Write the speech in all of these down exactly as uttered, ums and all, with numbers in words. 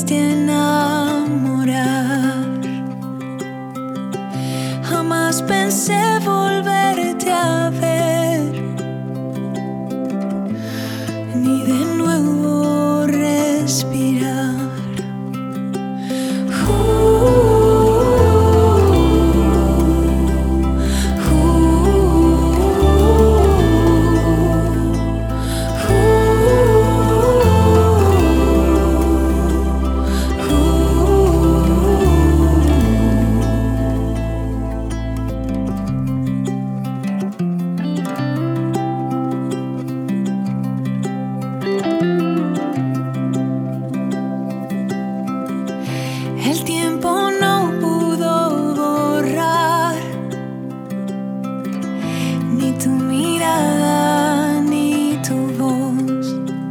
volviste a enamorar. Jamás pensé volverte a ver, ni de nuevo respirar. El tiempo no pudo borrar ni tu mirada ni tu voz,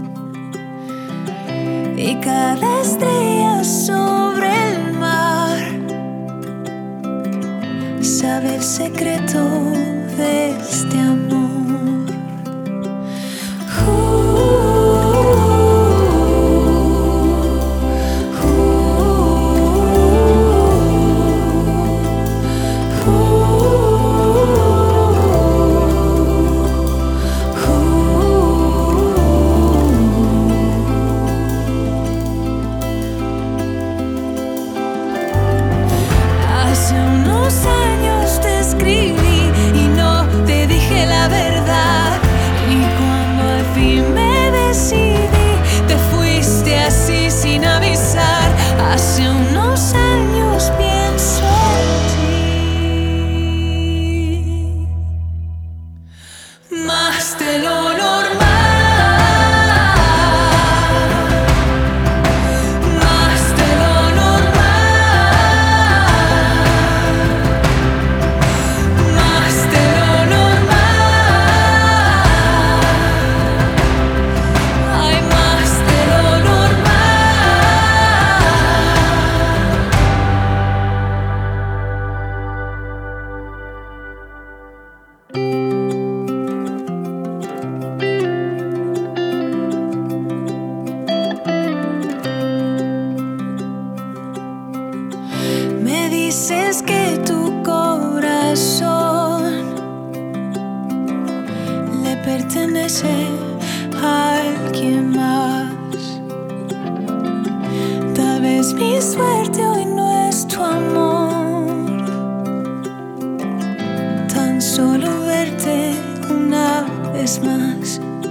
y cada estrella sobre el mar sabe el secreto de este amor. Hace unos años te escribí y no te dije la verdad, y cuando al fin me decidí te fuiste así sin avisar. Hace unos años pienso en ti más de lo normal. Me dices que tu corazón le pertenece a alguien más. Tal vez mi suerte hoy no es tu amor, tan solo verte una vez más.